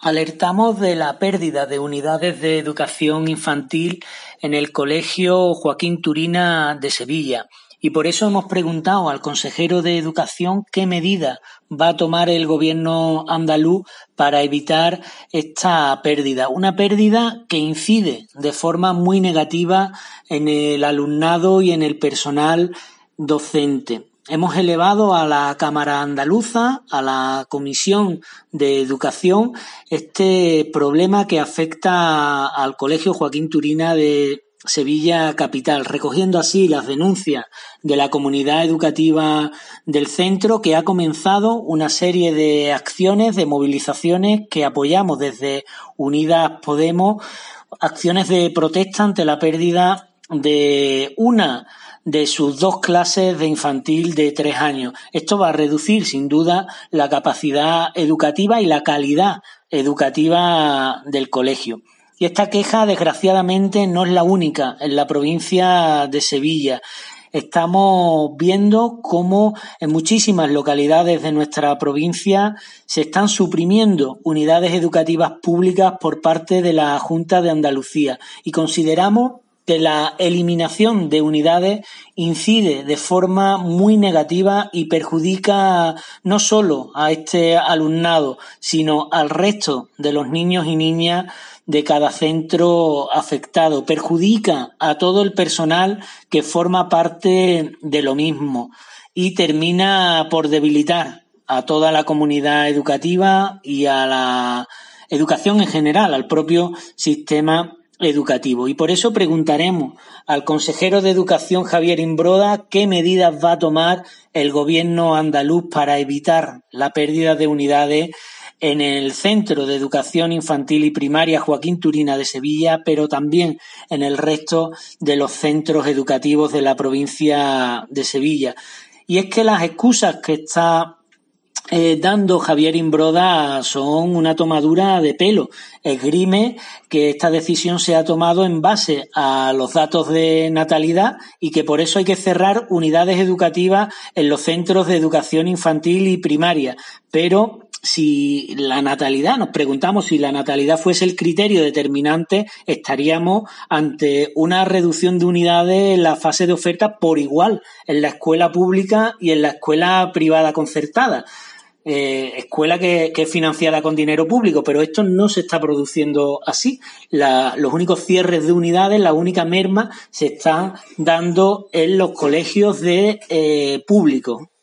Alertamos de la pérdida de unidades de educación infantil en el Colegio Joaquín Turina de Sevilla y por eso hemos preguntado al consejero de Educación qué medidas va a tomar el gobierno andaluz para evitar esta pérdida. Una pérdida que incide de forma muy negativa en el alumnado y en el personal docente. Hemos elevado a la Cámara Andaluza, a la Comisión de Educación, este problema que afecta al Colegio Joaquín Turina de Sevilla Capital, recogiendo así las denuncias de la comunidad educativa del centro, que ha comenzado una serie de acciones, de movilizaciones que apoyamos desde Unidas Podemos, acciones de protesta ante la pérdida de una de sus 2 clases de infantil de 3 años. Esto va a reducir, sin duda, la capacidad educativa y la calidad educativa del colegio. Y esta queja, desgraciadamente, no es la única en la provincia de Sevilla. Estamos viendo cómo en muchísimas localidades de nuestra provincia se están suprimiendo unidades educativas públicas por parte de la Junta de Andalucía y consideramos que la eliminación de unidades incide de forma muy negativa y perjudica no solo a este alumnado, sino al resto de los niños y niñas de cada centro afectado. Perjudica a todo el personal que forma parte de lo mismo y termina por debilitar a toda la comunidad educativa y a la educación en general, al propio sistema educativo. Y por eso preguntaremos al consejero de Educación, Javier Imbroda, qué medidas va a tomar el gobierno andaluz para evitar la pérdida de unidades en el Centro de Educación Infantil y Primaria Joaquín Turina de Sevilla, pero también en el resto de los centros educativos de la provincia de Sevilla. Y es que las excusas que está dando Javier Imbroda son una tomadura de pelo. Esgrime que esta decisión se ha tomado en base a los datos de natalidad y que por eso hay que cerrar unidades educativas en los centros de educación infantil y primaria. Pero si la natalidad, nos preguntamos si la natalidad fuese el criterio determinante, estaríamos ante una reducción de unidades en la fase de oferta por igual en la escuela pública y en la escuela privada concertada. Escuela que es financiada con dinero público, pero esto no se está produciendo así. Los únicos cierres de unidades, la única merma se están dando en los colegios de públicos.